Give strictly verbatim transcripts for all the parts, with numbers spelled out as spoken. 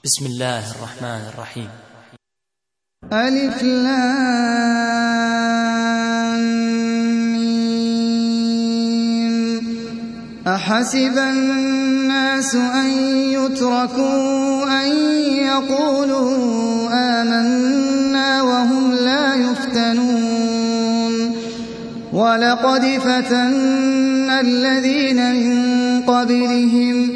بسم الله الرحمن الرحيم. ألف لام ميم. أحسب الناس أن يتركوا أن يقولوا آمنا وهم لا يفتنون ولقد فتنا الذين من قبلهم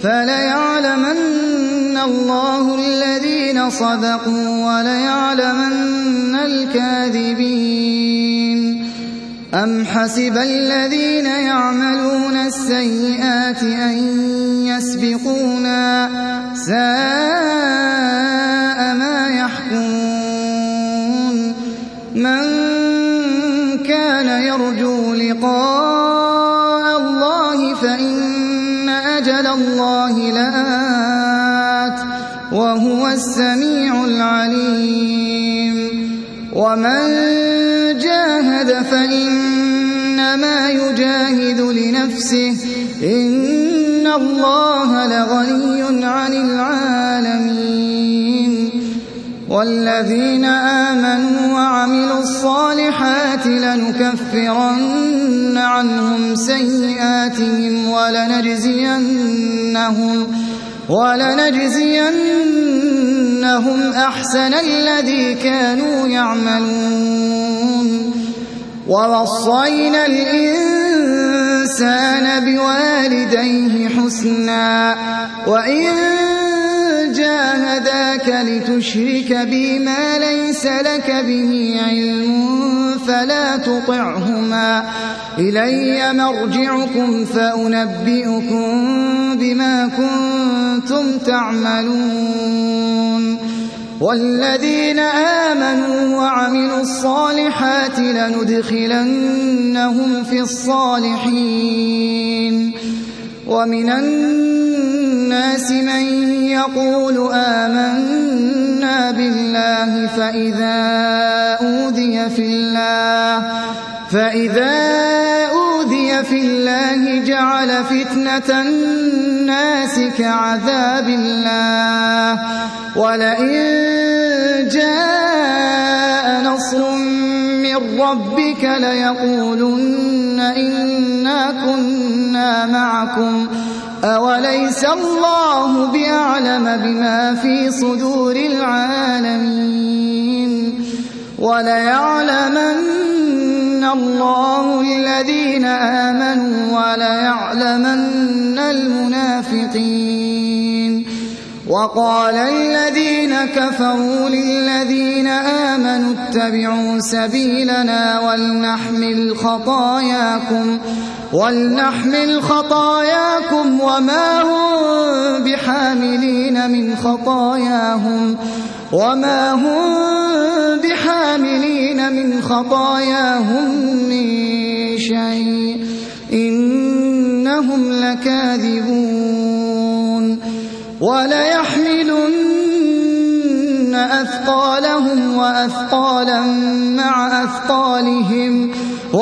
فليعلمن الله الذين صدقوا وليعلمن الكاذبين. أم حسب الذين يعملون السيئات أن يسبقونا ساء ما يحكمون. من كان يرجو لقاء الله فإن أجل الله لآت وهو السميع العليم. ومن جاهد فإنما يجاهد لنفسه إن الله لغني عن العالمين. والذين آمنوا وعملوا الصالحات لنكفرن عنهم سيئاتهم ولنجزينهم ولنجزينهم أحسن الذي كانوا يعملون. ووصينا الإنسان بوالديه حسنا وإن جاهداك لتشرك بي ما ليس لك به علم فلا تطعهما إلي مرجعكم فأنبئكم بما كنتم تعملون. والذين آمنوا وعملوا الصالحات لندخلنهم في الصالحين. ومن الناس من يقول آمنا بالله فإذا أوذي في الله فإذا أوذي في الله جعل فتنة الناس كعذاب الله ولئن جاء نصر من ربك ليقولن إنا كنا معكم أوليس الله بأعلم بما في صدور العالمين. وليعلمن الله الذين آمنوا وليعلمن المنافقين. وقال الذين كفروا للذين آمنوا اتبعوا سبيلنا ولنحمل خطاياكم ولنحمل خطاياكم وما هم بحاملين من خطاياهم وما هم بحاملين من خطاياهم من شيء إنهم لكاذبون. وليحملن أثقالهم وأثقالا مع أثقالهم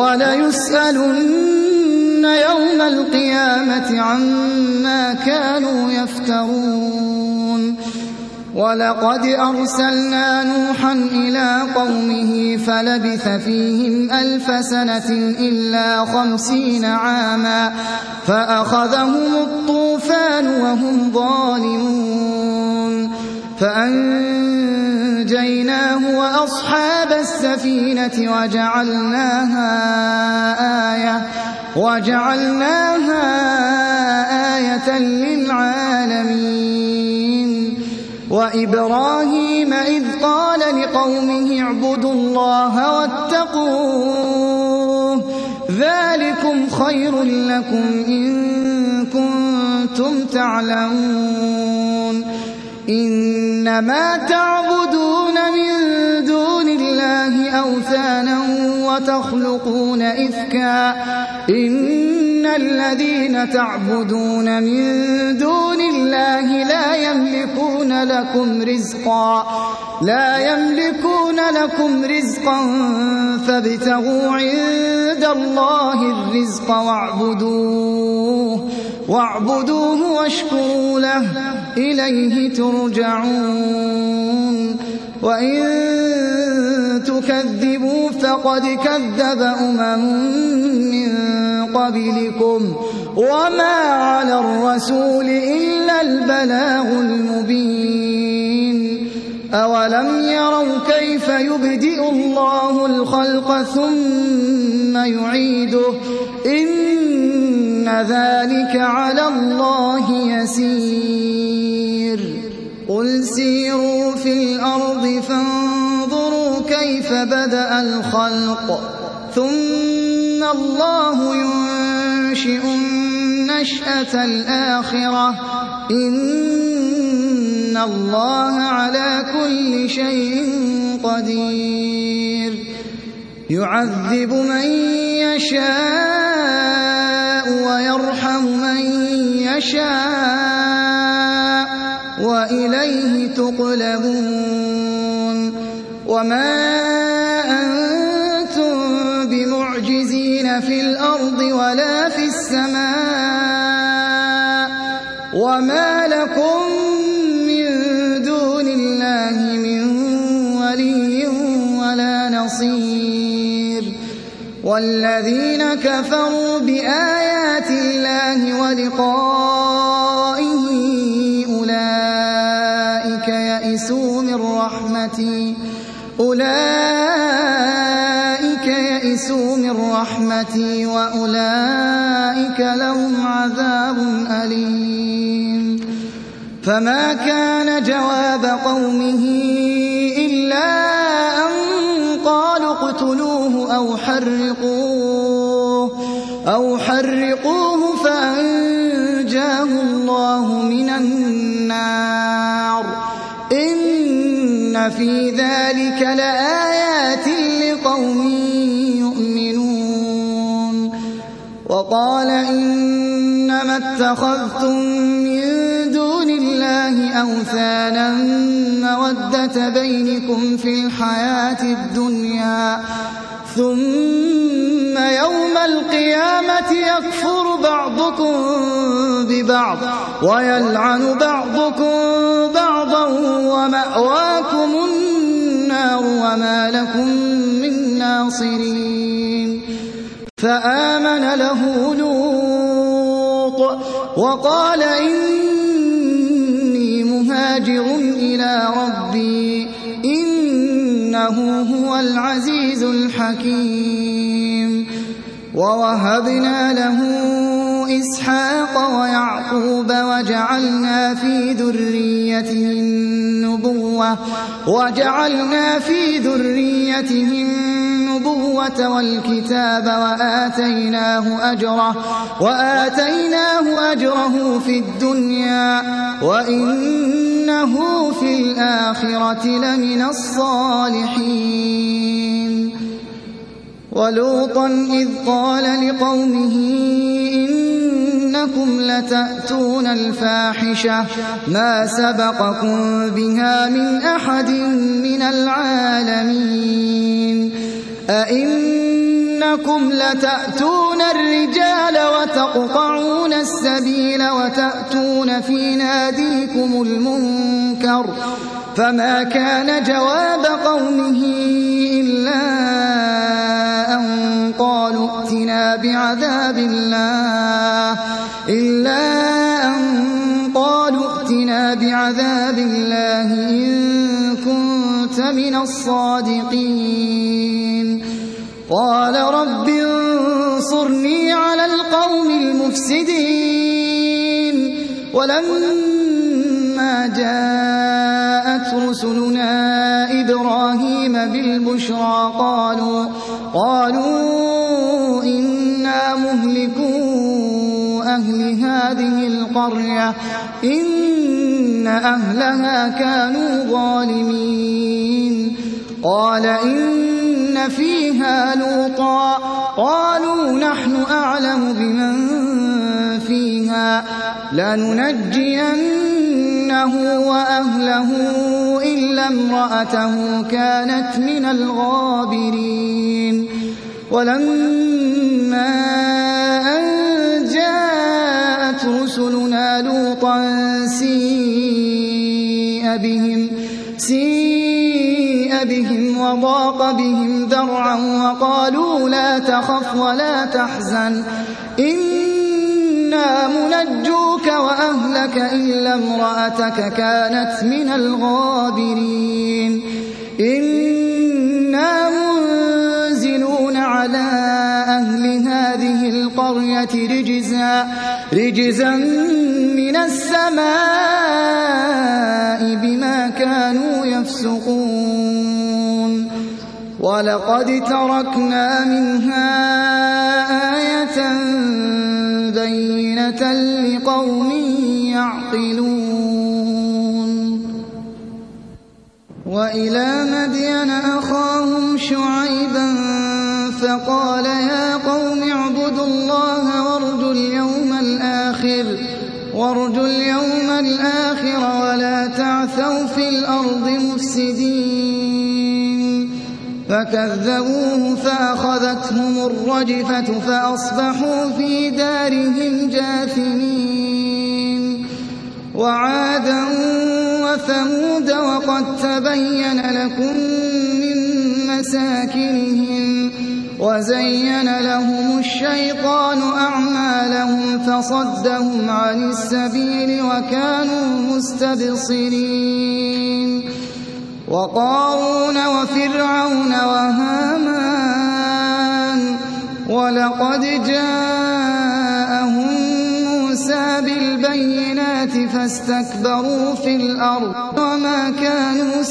وليسألن يوم القيامة عما كانوا يفترون. ولقد أرسلنا نوحا إلى قومه فلبث فيهم ألف سنة إلا خمسين عاما فأخذهم الطوفان وهم ظالمون فأنجيناه وأصحاب السفينة وجعلناها آية وجعلناها آية للعالمين. وإبراهيم إذ قال لقومه اعبدوا الله واتقوه ذلكم خير لكم إن كنتم تعلمون. إنما تعبدون من دون الله أوثانا وتخلقون إفكا إن الذين تعبدون من دون الله لا يملكون لكم رزقا لا يملكون لكم رزقا فابتغوا عند الله الرزق واعبدوه واعبدوه واشكروا له إليه ترجعون وإن تكذبوا فقد كذب أمم من قبلكم وما على الرسول إلا البلاغ المبين أولم يروا كيف يبدئ الله الخلق ثم يعيده إن ذلك على الله يسير قل سيروا في الأرض فانظروا كيف بدأ الخلق ثم الله ينشئ النشأة الآخرة إن الله على كل شيء قدير يعذب من يشاء ويرحم من يشاء وإليه تقلبون وما أنتم بمعجزين في الأرض ولا في السماء وما لكم من دون الله من ولي ولا نصير والذين كفروا بآيات الله ولقائه أولئك يئسوا من رحمتي أولئك يئسوا من رحمتي وأولئك لهم عذاب أليم فما كان جواب قومه إلا أن قالوا اقتلوه أو حرقوه أو حرقوه فأنجاه الله من النار إن في ذلك لآيات لقوم يؤمنون وقال إنما اتخذتم من دون الله أوثانا مودة بينكم في الحياة الدنيا ثم يوم القيامة يكفر بعضكم ببعض ويلعن بعضكم بعضا ومأواكم النار وما لكم من ناصرين فآمن له لوط وقال إني مهاجر إلى ربي إنه هو العزيز الحكيم ووهبنا له إسحاق ويعقوب وجعلنا في ذريته النبوة وجعلنا في ذريته النبوة والكتاب وآتيناه أجره وآتيناه أجره في الدنيا وإنه في الآخرة لمن الصالحين ولوطا إذ قال لقومه إنكم لتأتون الفاحشة ما سبقكم بها من أحد من العالمين أئنكم لتأتون الرجال وتقطعون السبيل وتأتون في ناديكم المنكر فما كان جواب قومه إلا أن قالوا ائتنا بعذاب الله إلا أن قالوا ائتنا بعذاب الله إن كنت من الصادقين قال رب انصرني على القوم المفسدين ولما جاءت رسلنا إبراهيم بالبشرى قالوا قالوا إنا مهلكو أهل هذه القرية إن أهلها كانوا ظالمين قال إن فيها لوطا قالوا نحن أعلم بمن فيها لننجينه وأهله إلا امرأته كانت من الغابرين ولما أن جاءت رسلنا لوطا سيء بهم, سيء بهم وضاق بهم ذرعا وقالوا لا تخف ولا تحزن إنا منجوك وأهلك إلا امرأتك كانت من الغابرين إنا منزلون على أهل هذه القرية رجزا, رجزا من السماء بما كانوا يفسقون ولقد تركنا منها آية بينة لقوم يعقلون وإلى مدين أخاهم شعيبا فقال يا قوم اعبدوا الله وارجوا اليوم الآخر, وارجوا اليوم الآخر ولا تعثوا في الأرض مفسدين فكذبوه فأخذتهم الرجفة فأصبحوا في دارهم جاثمين وعادا وثمود وقد تبين لكم من مساكنهم وزين لهم الشيطان أعمالهم فصدهم عن السبيل وكانوا مستبصرين وقارون وفرعون وهامان ولقد جاءهم موسى بالبينات فاستكبروا في الأرض وما كانوا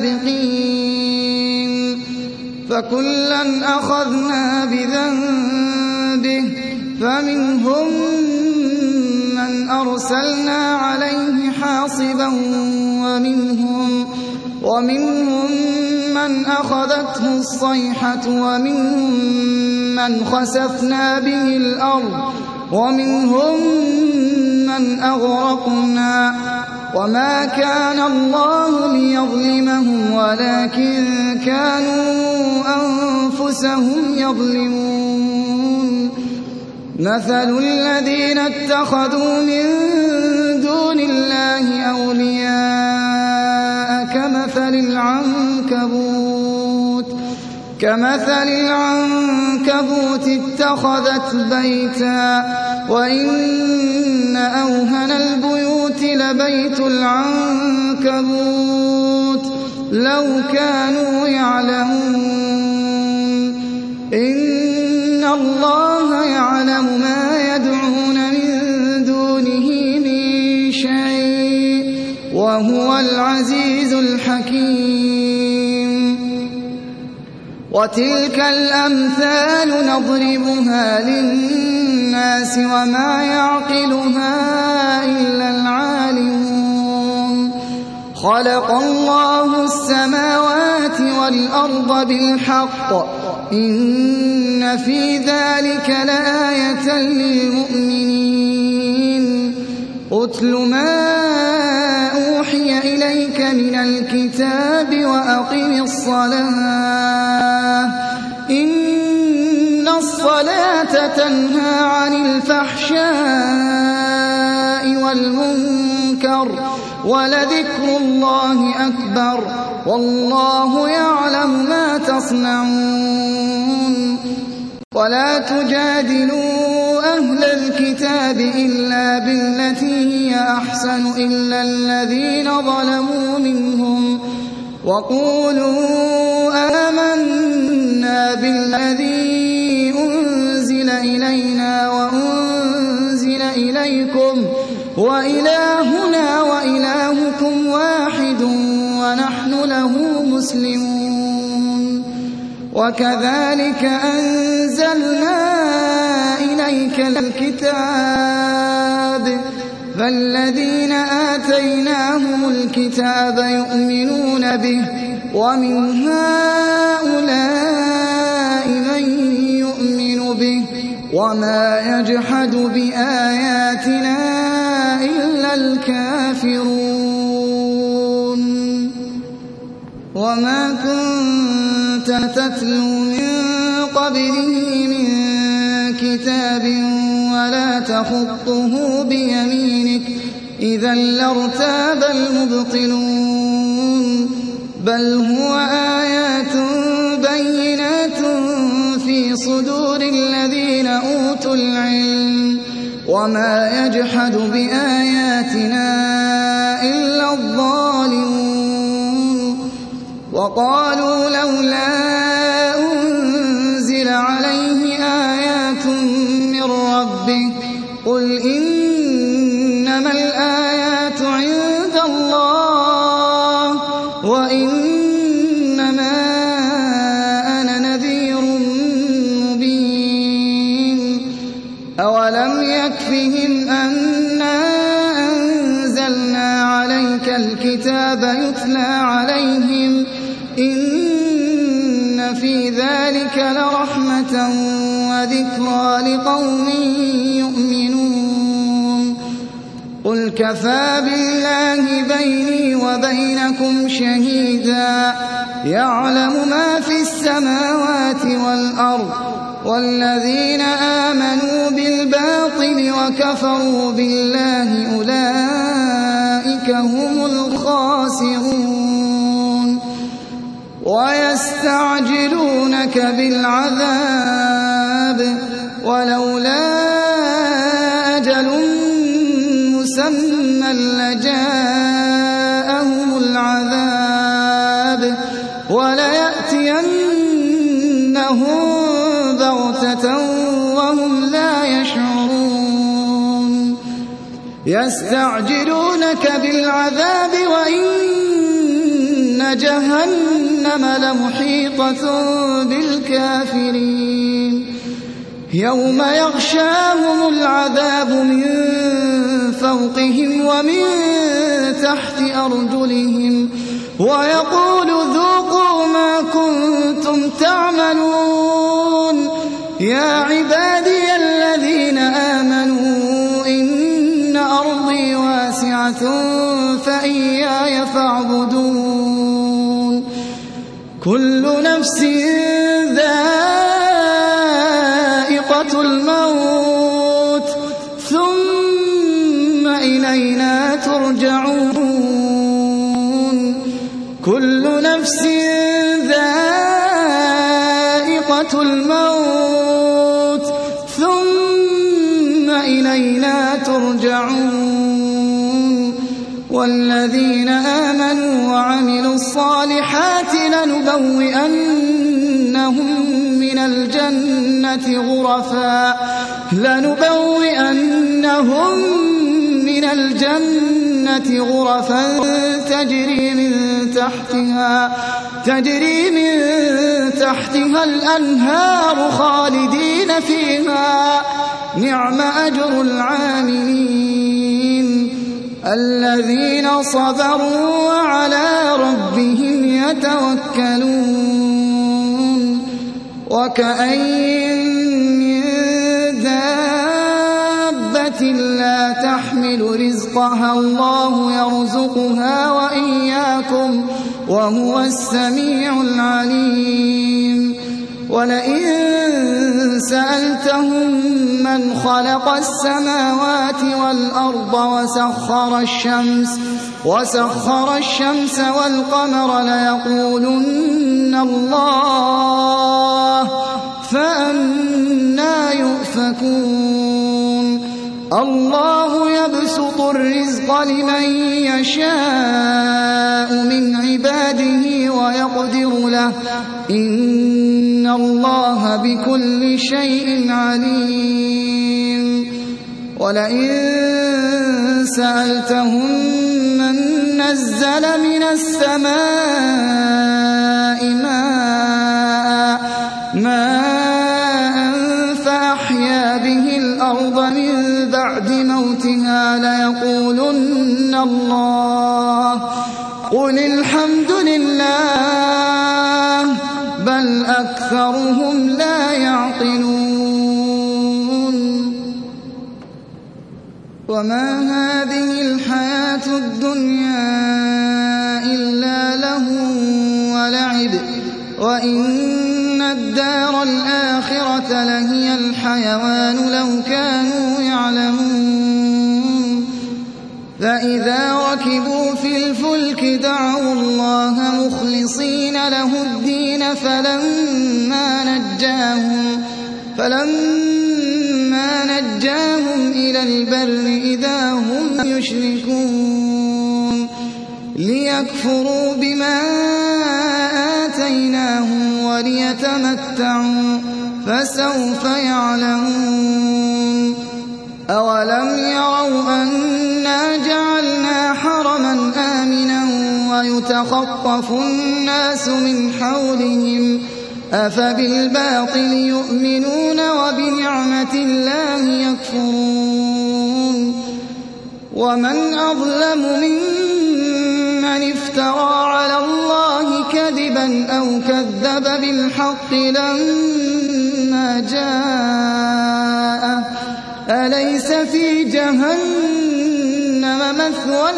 سابقين فكلا أخذنا بذنبه فمنهم من أرسلنا عليه حاصبا ومنهم, ومنهم من أخذته الصيحة ومنهم من خسفنا به الأرض ومنهم من أغرقنا وما كان الله ليظلمهم ولكن كانوا أنفسهم يظلمون مثل الذين اتخذوا من دون الله أولياء كمثل العنكبوت كمثل العنكبوت اتخذت بيتا وإن أوهن البيوت لبيت العنكبوت لو كانوا يعلمون إن الله يعلم ما يدعون من دونه من شيء وهو العزيز الحكيم وتلك الأمثال نضربها للناس وما يعقلها إلا العالمون خلق الله السماوات والأرض بالحق إن في ذلك لآية للمؤمنين أتل ما أوحي إليك من الكتاب وأقم الصلاة إن الصلاة تنهى عن الفحشاء والمنكر ولذكر الله أكبر والله يعلم ما تصنعون ولا تجادلوا أهل الكتاب إلا بالتي هي أحسن إلا الذين ظلموا منهم وقولوا آمنا بالذي أنزل إلينا وأنزل إليكم وإلهنا وإلهكم واحد ونحن له مسلمون وكذلك أنزلنا إليك الكتاب فالذين آتيناهم الكتاب يؤمنون به ومن هؤلاء من يؤمن به وما يجحد بآياتنا إلا الكافرون وما كنت تتلو من قبله من كتاب ولا تخطه بيمينك إذا لارتاب المبطلون بل هو آيات بينات في صدور الذين أوتوا العلم وما يجحد بآياتنا إلا الظالمون وقالوا لولا أنزل عليه آيات من ربه قل إنما الآيات عند الله وإنما أنا نذير مبين أولم يكفهم أنا أنزلنا عليك الكتاب يتلى عليهم إن في ذلك لرحمة وذكرى لقوم يؤمنون قل كفى بالله بيني وبينكم شهيدا يعلم ما في السماوات والأرض والذين آمنوا بالباطل وكفروا بالله أولئك هم الخاسرون ويستعجلونك بالعذاب ولولا أجل مسمى لجاءهم العذاب وليأتينهم بغتة وهم لا يشعرون يستعجلونك بالعذاب وإن جهنم لمحيطة بالكافرين يوم يغشاهم العذاب من فوقهم ومن تحت أرجلهم ويقول ذوقوا ما كنتم تعملون يا عبادي الذين آمنوا إن أرضي واسعة فإياي فاعبدون كل نفس ذائقة الموت ثم إلينا ترجعون كل نفس ذائقة الموت ثم إلينا ترجعون والذين آمنوا وعملوا الصالحات لنبوئنهم من الجنة غرفا لنبوئنهم من الجنة غرفا تجري من تحتها تجري من تحتها الأنهار خالدين فيها نعم أجر العاملين الذين صبروا وعلى ربهم يتوكلون وكأين من دابة لا تحمل رزقها الله يرزقها وإياكم وهو السميع العليم ولئن سألتهم من خلق السماوات والأرض وسخر الشمس وسخر الشمس والقمر ليقولن الله فأنى يؤفكون الله يبسط الرزق لمن يشاء من عباده ويقدر له إن الله بكل شيء عليم ولئن سألتهم من نزل من السماء ماء ماء فأحيا به الأرض من بعد موتها ليقولن الله قل الحمد لله بل أكثرهم لا يعقلون وما هذه الحياة الدنيا إلا لهو ولعب وإن الدار الآخرة لهي الحيوان لو كانوا يعلمون فإذا ركبوا في الفلك دعوا الله مخلصين له الدين فلما نجاهم, فلما نجاهم إلى البر إذا هم يشركون ليكفروا بما آتيناهم وليتمتعوا فسوف يعلمون. أولم يروا أنا جعلنا حرما آمنا ويتخطف الناس من حولهم أفبالباطل يؤمنون وبنعمة الله يكفرون. ومن أظلم ممن افترى على الله كذبا أو كذب بالحق لما جاءه أليس في جهنم مثوى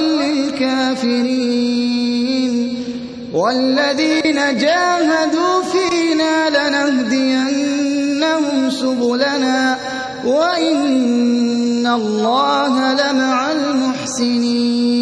للكافرين والذين جاهدوا فينا لنهدينهم سبلنا وإن الله لمع المحسنين.